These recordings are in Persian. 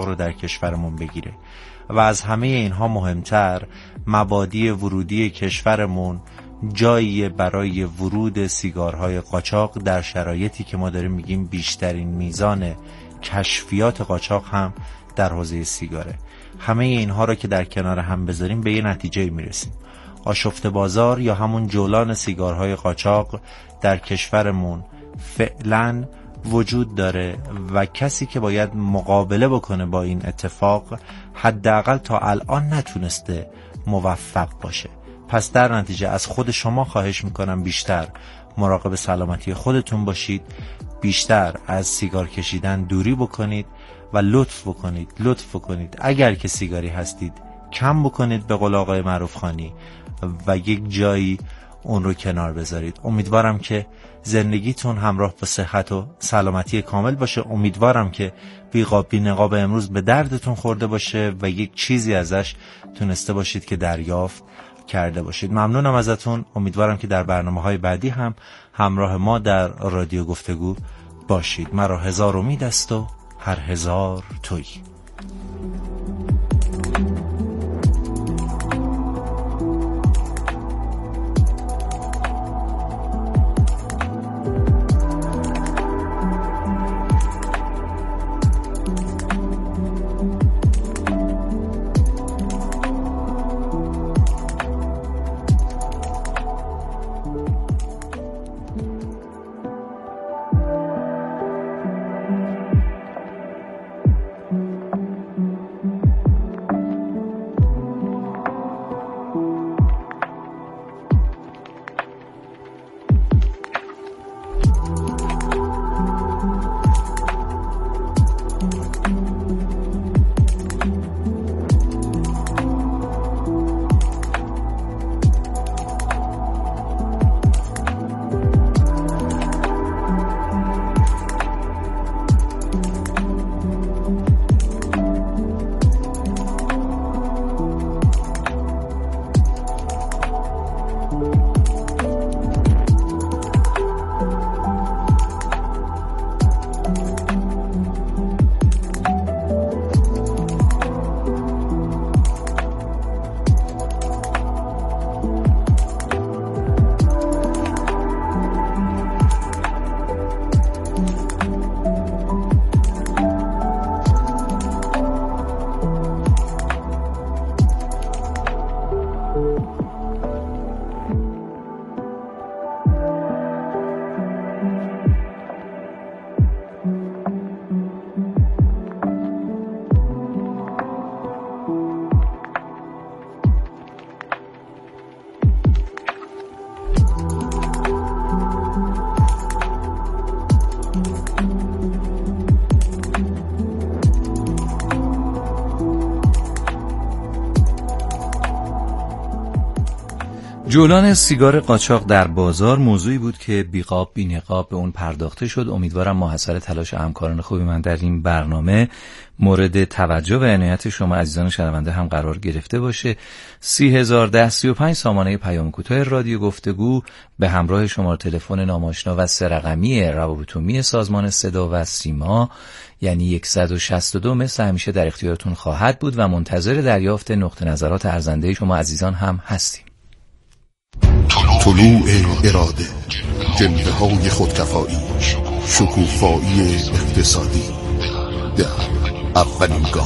رو در کشورمون بگیره و از همه اینها مهمتر مبادی ورودی کشورمون جایی برای ورود سیگارهای قاچاق در شرایطی که ما داریم میگیم بیشترین میزان کشفیات قاچاق هم در حوزه سیگاره. همه اینها رو که در کنار هم بذاریم به یه نتیجه میرسیم. آشفته بازار یا همون جولان سیگارهای قاچاق در کشورمون فعلاً وجود داره و کسی که باید مقابله بکنه با این اتفاق حداقل تا الان نتونسته موفق باشه. پس در نتیجه از خود شما خواهش میکنم بیشتر مراقب سلامتی خودتون باشید، بیشتر از سیگار کشیدن دوری بکنید و لطف بکنید اگر که سیگاری هستید کم بکنید به قول آقای معروف خانی و یک جایی اون رو کنار بذارید. امیدوارم که زندگیتون همراه با صحت و سلامتی کامل باشه. امیدوارم که بی نقاب امروز به دردتون خورده باشه و یک چیزی ازش تونسته باشید که دریافت کرده باشید. ممنونم ازتون. امیدوارم که در برنامه‌های بعدی هم همراه ما در رادیو گفتگو باشید. مرا هزار امید است و هر هزار تویی. جولان سیگار قاچاق در بازار موضوعی بود که بیقاب بی نقاب به اون پرداخته شد. امیدوارم ماحصل تلاش همکاران خوبی من در این برنامه مورد توجه و عنایت شما عزیزان شنونده هم قرار گرفته باشه. 301035 سامانه پیام کوتاه رادیو گفتگو به همراه شماره تلفن ناماشنا و 3 رقمی روابط عمومی سازمان صدا و سیما یعنی 162 مثل همیشه در اختیارتون خواهد بود و منتظر دریافت نقطه نظرات ارزنده شما عزیزان هم هستیم. طلوع اراده، جنبه های خودکفایی، شکوفایی اقتصادی در اولین گام.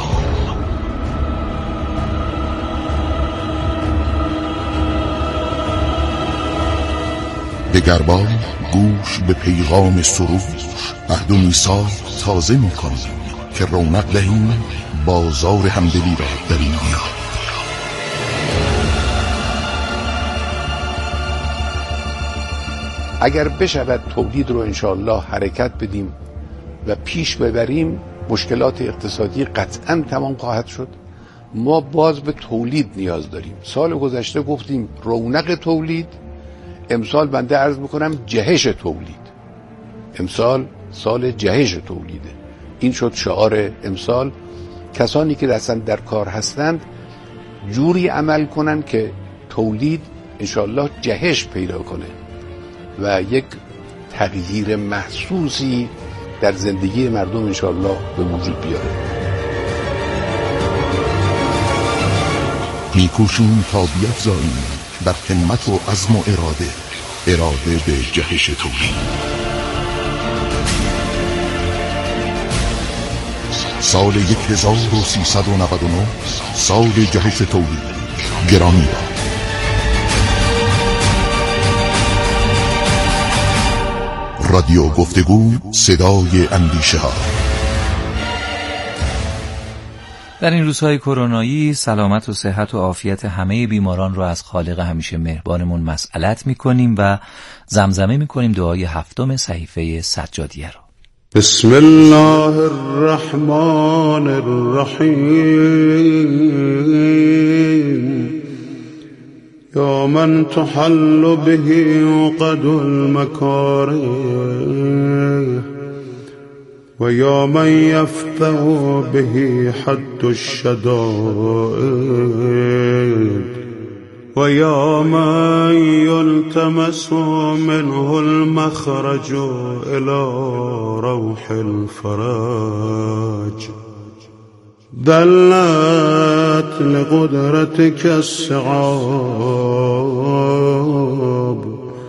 دگربار گوش به پیغام سروش، عهد و میثاق تازه می‌کنیم که رونق دهیم بازار همدلی را در این دیار. اگر بشود تولید رو انشاءالله حرکت بدیم و پیش ببریم، مشکلات اقتصادی قطعاً تمام خواهد شد. ما باز به تولید نیاز داریم. سال گذشته گفتیم رونق تولید، امسال بنده عرض میکنم جهش تولید. امسال سال جهش تولیده. این شد شعار امسال. کسانی که اصلا در کار هستند جوری عمل کنن که تولید انشاءالله جهش پیدا کنه و یک تغییر محسوسی در زندگی مردم انشاءالله به وجود بیاره. میکوشیم تا بیفزاییم بر همت و عزم و اراده به جهش توحید. سال 1399 سال جهش توحید. گرامی باد. رادیو گفتگو، صدای اندیشه ها. در این روزهای کرونایی سلامت و صحت و عافیت همه بیماران رو از خالق همیشه مهربانمون مسئلت میکنیم و زمزمه میکنیم دعای 7 صحیفه سجادیه رو. بسم الله الرحمن الرحیم. یا من تحل به عقد المکاره و یا من یفتح به حد الشدائد و یا من یلتمس منه المخرج الى روح الفرج. دلت لقدرتك الصعاب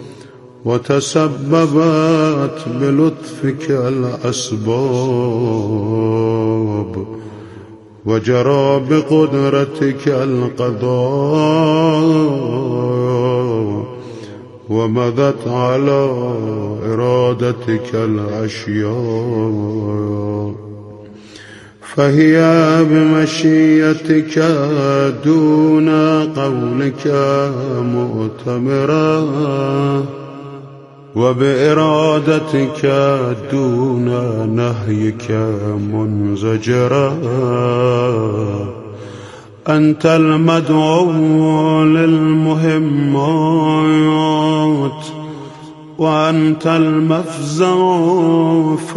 وتسببت بلطفك الأسباب وجرى بقدرتك القضاء ومضت على إرادتك الأشياء فهي بمشيئتك دون قولك مؤتمرا وبإرادتك دون نهيك منزجرا. أنت المدعو للمهمات وأنت المفزع في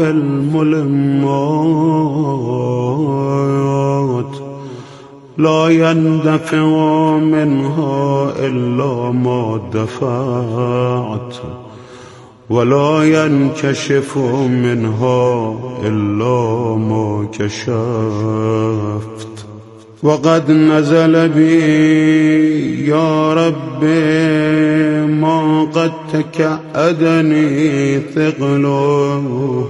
الملمات. لا يندفع منها إلا ما دفعت ولا ينكشف منها إلا ما كشفت. وقد نزل بي يا رب ما قد تكأدني ثقله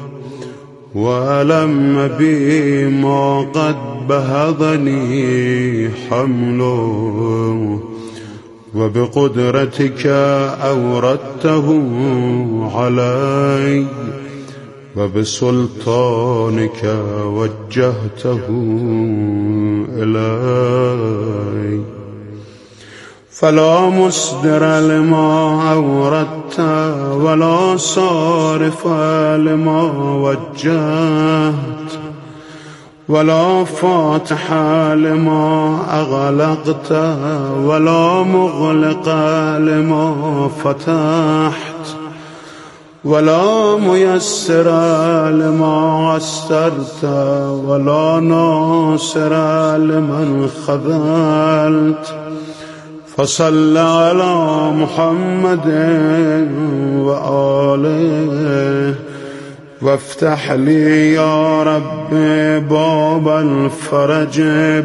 وألم بي ما قد بهضني حمله وبقدرتك أوردته علي وبسلطانك وجهته إلي. فلا مصدر لما أوردت ولا صارف لما وجهت ولا فاتح لما أغلقت ولا مغلق لما فتحت ولا ميسر لما عسرت ولا ناصر لمن خذلت. فصل على محمد وآله وافتح لي يا رب باب الفرج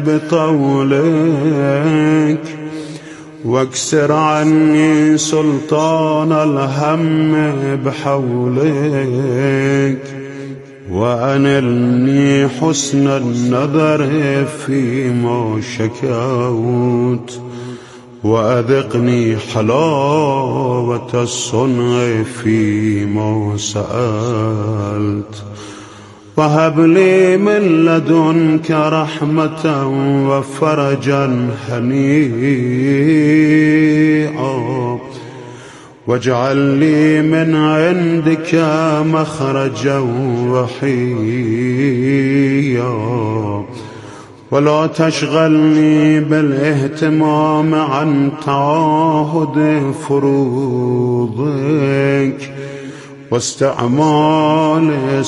بطولك واكسر عني سلطان الهم بحولك وأنلني حسن النظر فيما شكوت وأذقني حلاوة الصنع فيما سألت. وهب لي من لدنك رحمة وفرجا هنيئا واجعل لي من عندك مخرجا وحيا ولا تشغلني بالاهتمام عن تعاهد فروضك واستعمال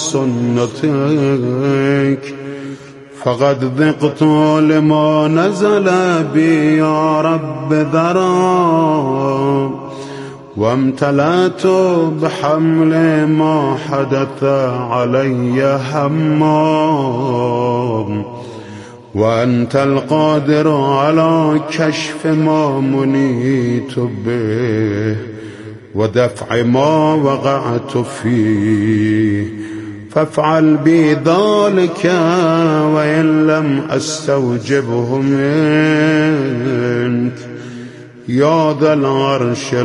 سنتك. فقد ذقت لما نزل بي يا رب ذرا وامتلأت بحمل ما حدث علي هما وأنت القادر على كشف ما منيت به ودفع ما وقعت فيه فافعل بي ذلك وإن لم أستوجبه منك یا ذا العرش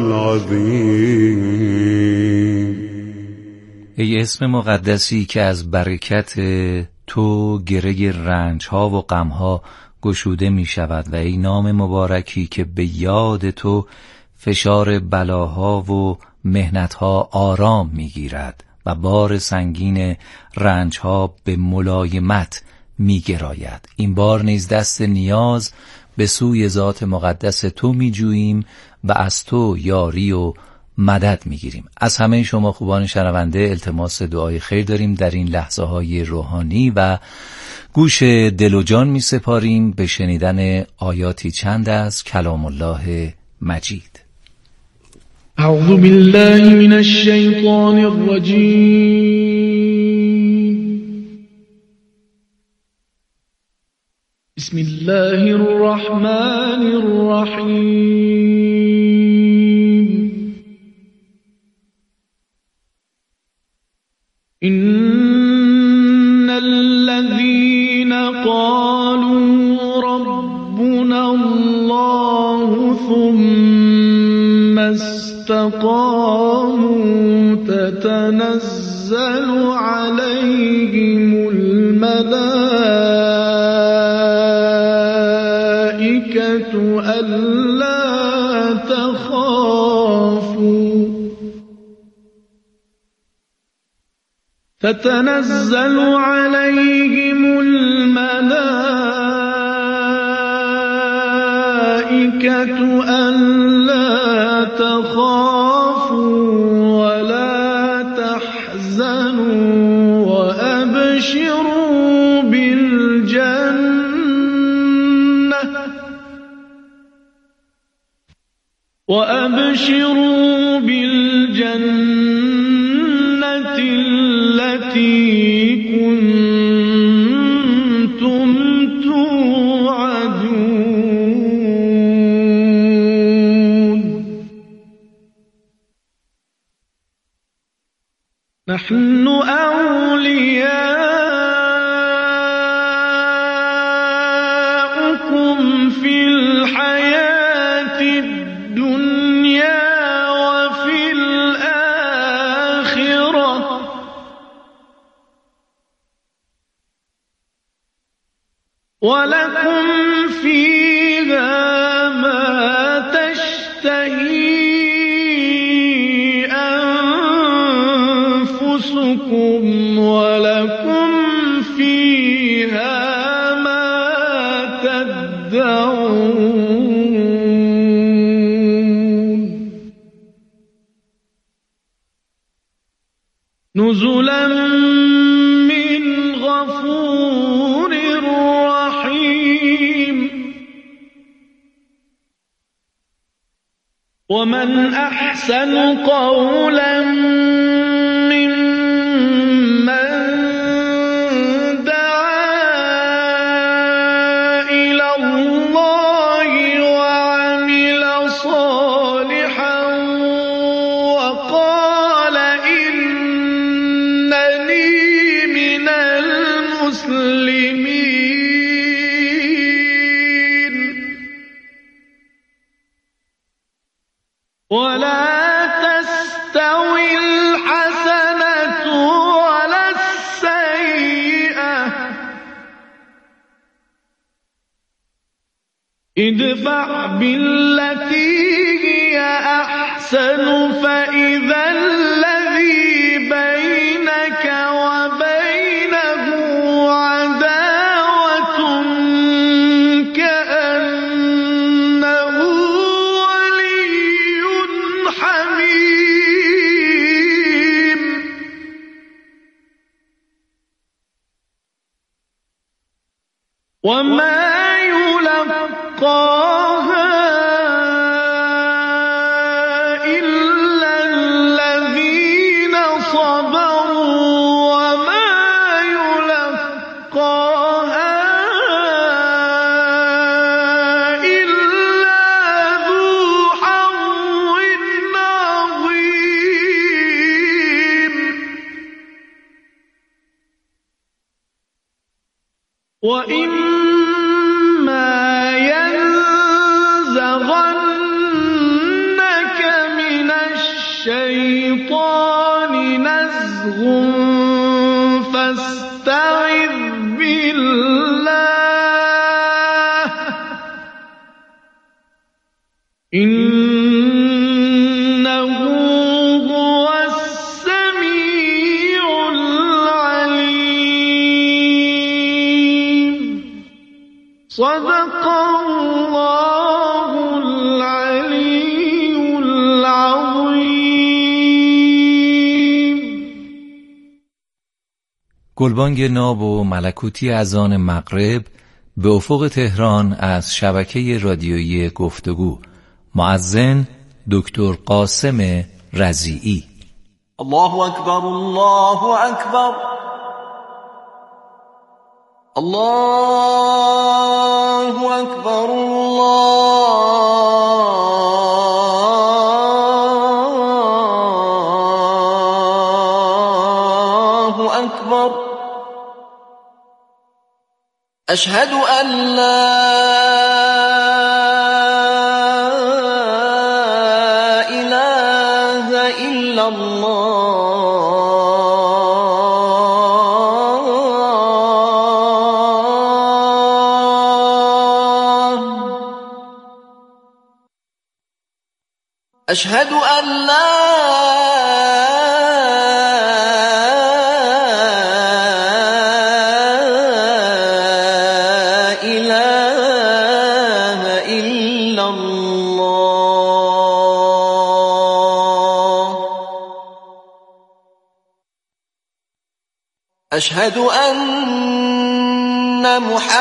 العظیم. ای اسم مقدسی که از برکت تو گره رنج ها و غم ها گشوده می شود و ای نام مبارکی که به یاد تو فشار بلاها و محنت ها آرام می گیرد و بار سنگین رنج ها به ملایمت می گراید. این بار نیز دست نیاز به سوی ذات مقدس تو می جوییم و از تو یاری و مدد می گیریم. از همه شما خوبان شنونده التماس دعای خیر داریم در این لحظه های روحانی و گوش دل و جان می سپاریم به شنیدن آیاتی چند از کلام الله مجید. اعوذ بالله من الشیطان الرجیم. بسم الله الرحمن الرحیم. إن الذين قالوا ربنا الله ثم استقاموا تتنزل عليهم الملائكة ألا تخافوا تتنزل عليهم الملائكة ألا تخافوا ولا تحزنوا وأبشروا بالجنة التي كنتم توعدون. نحن أولياؤكم في الحياة الدنيا وفي الآخرة ولكم فيها ما تشتهي أنفسكم ولكم فيها ما تدعون. نزلا من غفور رحيم. ومن أحسن قولا ممن دعا إلى الله وعمل صالحا وقال إنني من المسلمين. ولا تستوي الحسنة ولا السيئة ادفع بالتي هي أحسن فإذا الذي بينك وبينه عداوة كأنه ولي حميم. وما يلقاها إلا الذين صبروا وما يلقاها وَإِمَّا يَنزَغَنَّكَ مِنَ الشَّيْطَانِ نَزْغٌ فَاسْتَعِذْ بِاللَّهِ إِنَّهُ هُوَ السَّمِيعُ الْعَلِيمُ. صدق الله العلي العظیم. گلبانگ ناب و ملکوتی اذان مغرب به افق تهران از شبکه رادیویی گفتگو. مؤذن دکتر قاسم رضیعی. الله اکبر، الله اکبر، الله اکبر، الله اکبر. اشهد ان لا اله الا الله. أشهد أن لا إله إلا الله. أشهد أن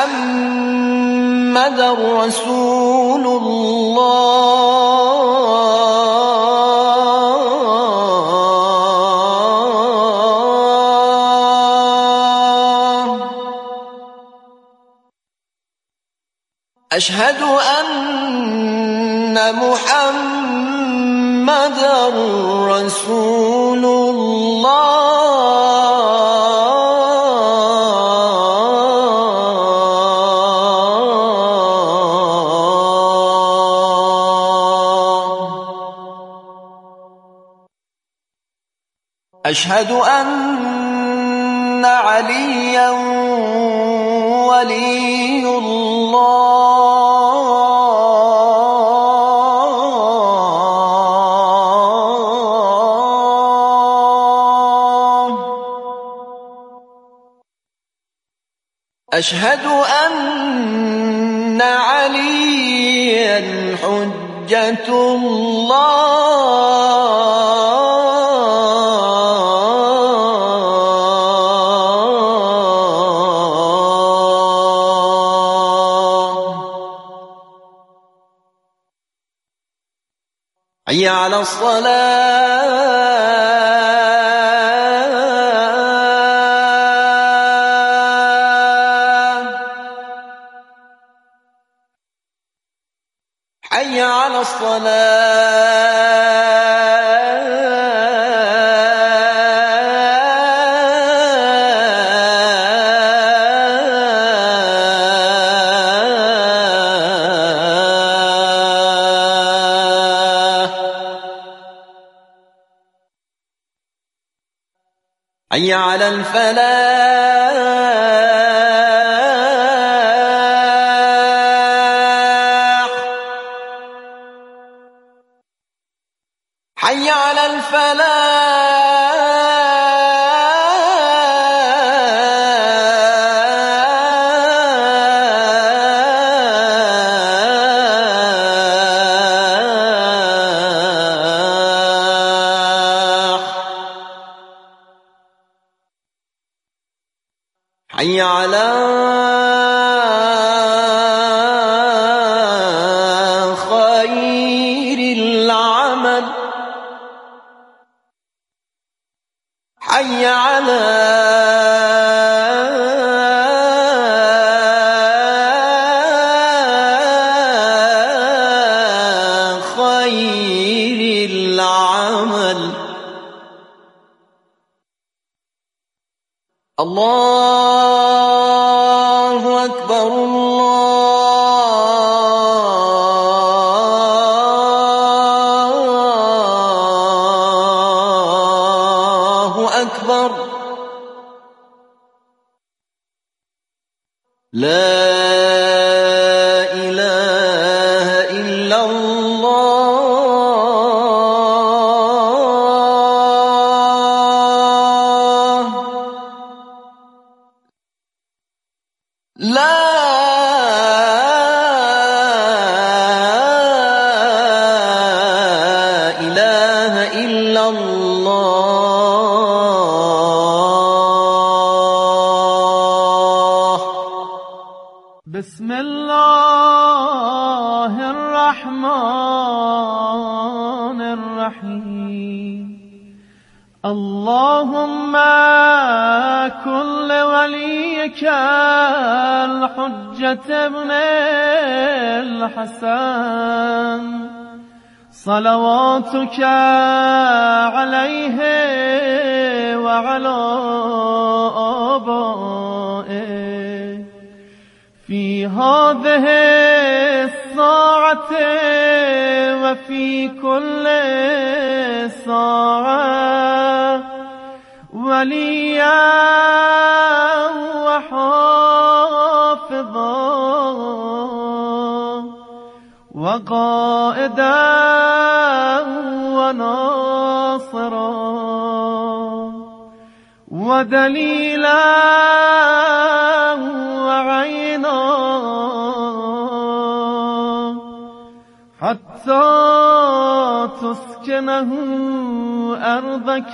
محمدًا رسول الله. أشهد أن محمدًا رسول الله. أشهد أن عليًا ولي الله. أشهد أن عليًا حجة الله. حي على الصلاة. حي على الصلاة. حي على الفلاح. حي على الفلاح. حي على خير العمل. حي على خير العمل. الله أكبر الله أكبر لا إله إلا الله لا إله إلا الله بسم الله الرحمن الرحيم اللهم كل وليك الحجة ابن الحسن صلواتك عليه وعلى آبائه في هذه الساعة وفي كل ساعة وليا وحافظا وقائدا وناصرا ودليلا وعينا حتى تسكنه أرضك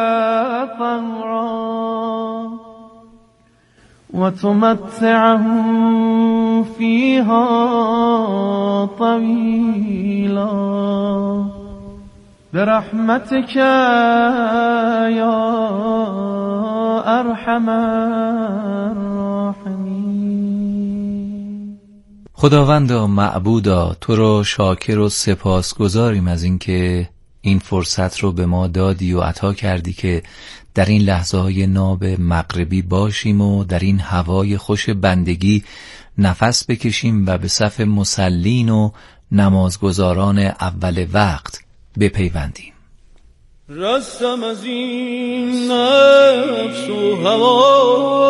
طوعا وتمتعه فيها طويلا برحمتك يا أرحم الراحمين. خداوندا معبودا، تو رو شاکر و سپاسگزاریم از اینکه این فرصت رو به ما دادی و عطا کردی که در این لحظه های ناب مغربی باشیم و در این هوای خوش بندگی نفس بکشیم و به صف مصلین و نمازگزاران اول وقت بپیوندیم. رستم از این نفس و هوا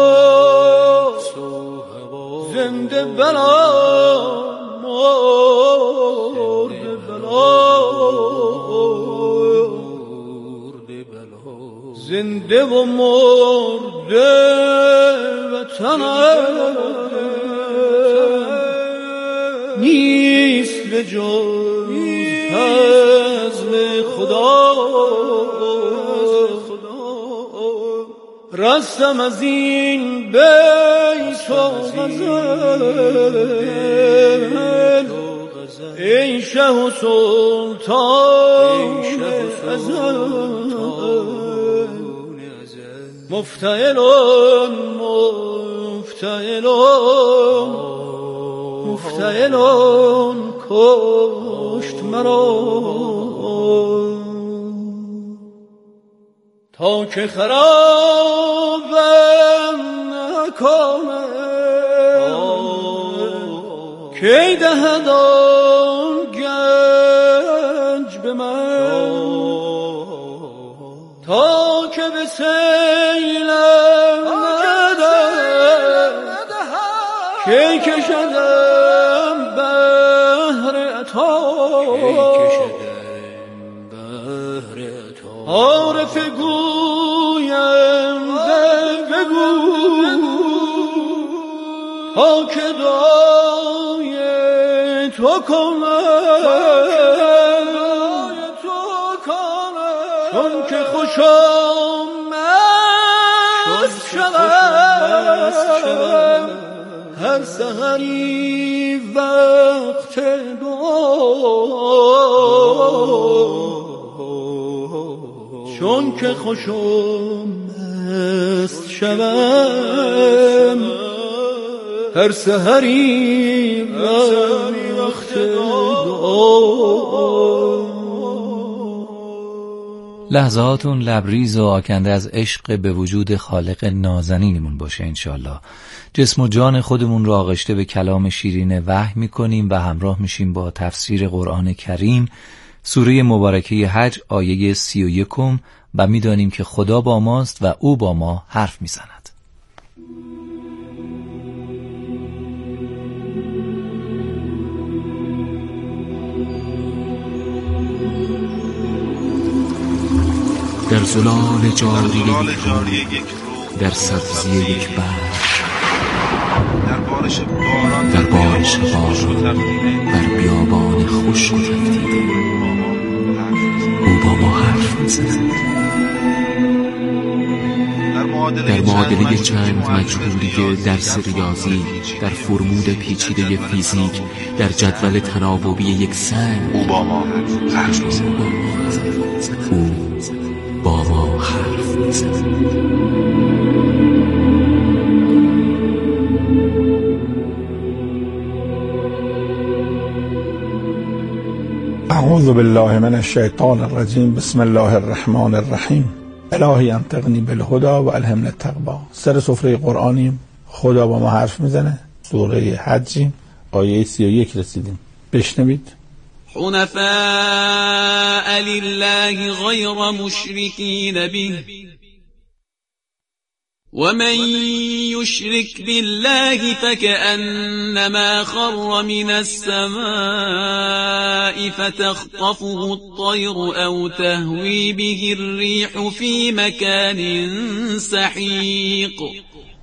زنده بلا مرده بلا زنده و مرده وطنم نیست به جز فضل خدا رستم از این بیت و غزل ای شه و سلطان ازل مفتعلون مفتعلون مفتعلون کشت مرا تا که خرابم نکنه کی دهد آن گنج به من تا که به سیلم ندهد کی کشدم بحر عطا عارف گویم بگو تا که دعای تو کنم چون که خوشم مست شدم هر سحری وقت دعا چون که خوشم مست شدم هر سحری وقت دعا لحظاتون لبریز و آکنده از عشق به وجود خالق نازنینمون باشه انشالله. جسم و جان خودمون رو آغشته به کلام شیرین وحی میکنیم و همراه میشیم با تفسیر قرآن کریم سوره مبارکه حج آیه 31 و میدانیم که خدا با ماست و او با ما حرف میزند. در زلال جاری یک رو، در سبزی یک بحر، در بارش باران، بر بیابان خشک و تفدیده، او با ما حرف میزند. در معادله چند مجهولی درس ریاضی، در فرمول پیچیده فیزیک، در جدول تناوبی یک سنگ، او با ما حرف میزند. او با ما حرف میزند. اعوذ بالله من الشیطان الرجیم. بسم الله الرحمن الرحیم. الهی انطقنی بالهدی و الهمنی التقوی. سر سفره قرآنیم، خدا با ما حرف میزنه. سوره حج آیه 31 رسیدیم. بشنوید. حنفاء لله غیر مشرکین به ومن يشرك بالله فكأنما خر من السماء فتخطفه الطير أو تهوي به الريح في مكان سحيق.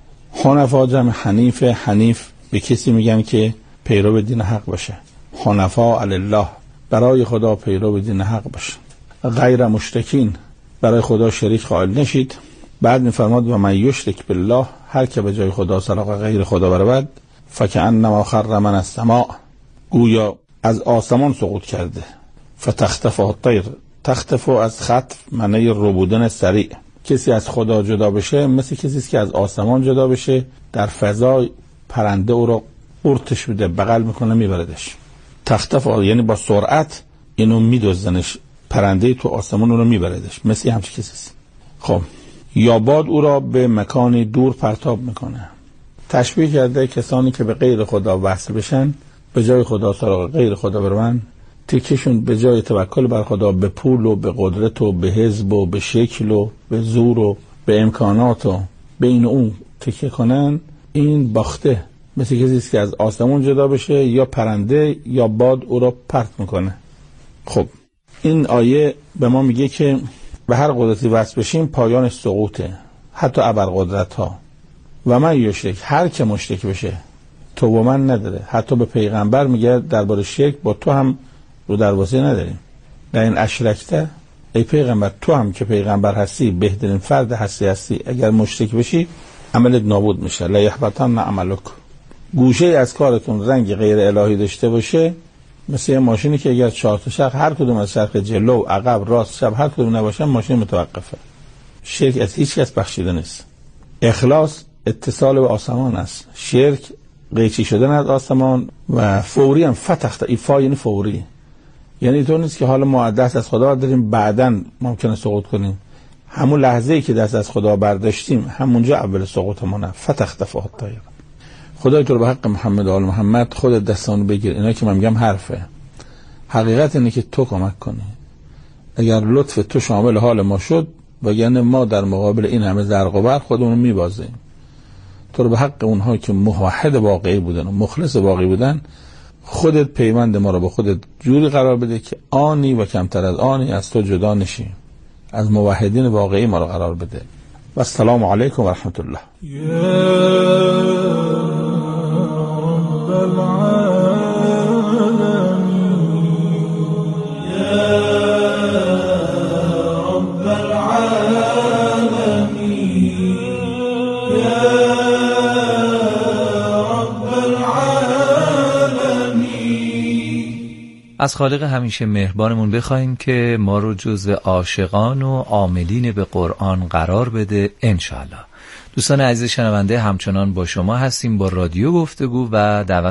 حنفا جمع حنیف. حنیف به کسی میگن که پیرو دین حق باشه. حنفاء لله، برای خدا پیرو دین حق باشه. غیر مشرکین، برای خدا شریک قائل نشید. بعد میفرماد و من یشرک بالله، هر که به جای خدا سراغ غیر خدا برود، فکأنما خر من السماء، گویا از آسمان سقوط کرده. فتخطفه الطیر، تخطفه از خطف معنی ربودن سریع. کسی از خدا جدا بشه مثل کسی است که از آسمان جدا بشه، در فضا پرنده او رو قورتش بده، بغل میکنه میبردش. تخطفه یعنی با سرعت اینو میدزدنش، پرنده تو آسمان رو میبردش، مثل همچین کسی است. خب یا باد او را به مکانی دور پرتاب میکنه. تشبیه کرده کسانی که به غیر خدا وصل بشن، به جای خدا سراغ غیر خدا برون، تکیشون به جای توکل بر خدا به پول و به قدرت و به حزب و به شکل و به زور و به امکانات و بین اون تکیه کنن، این باخته. مثل کسی که از آسمون جدا بشه، یا پرنده یا باد او را پرت میکنه. خب این آیه به ما میگه که به هر قدرتی وصل بشیم پایانش سقوطه، حتی ابرقدرت ها. و من یشرک، هر که مشرک بشه تو و من نداره. حتی به پیغمبر میگه درباره شرک با تو هم رو دروازه نداریم. در این اشرکته، ای پیغمبر تو هم که پیغمبر هستی، بهترین فرد هستی، اگر مشرک بشی عملت نابود میشه. لا یحبطن عملک. گوشه از کارتون رنگ غیر الهی داشته باشه، مثل یه ماشینی که اگر 4 تا چرخ هر کدوم از چرخ جلو، عقب، راست، چپ هر کدوم نباشن، ماشین متوقفه. شرک از هیچ کس بخشیده نیست. اخلاص اتصال به آسمان است. شرک قیچی شدن از آسمان و فوری هم فتخت ایفا، یعنی فوری. یعنی تو نیست که حالا ما دست از خدا داریم بعداً ممکنه سقوط کنیم. همون لحظه‌ای که دست از خدا برداشتیم همونجا اول سقوطمونه. فتخت الطیر. خدای تو رو به حق محمد و آل محمد خودت دستانو بگیر. اینا که من میگم حرفه. حقیقت اینه که تو کمک کنی. اگر لطف تو شامل حال ما شد، وگرنه ما در مقابل این همه زرق و برق خودمون رو میبازیم. تو رو به حق اونها که موحد واقعی بودن و مخلص واقعی بودن، خودت پیوند ما رو با خودت جوری قرار بده که آنی و کمتر از آنی از تو جدا نشیم. از موحدین واقعی ما رو قرار بده. و السلام علیکم و رحمت الله. از خالق همیشه مهربانمون بخوایم که ما رو جزو عاشقان و عاملین به قرآن قرار بده انشاءالله. دوستان عزیز شنونده، همچنان با شما هستیم با رادیو گفتگو و دعوت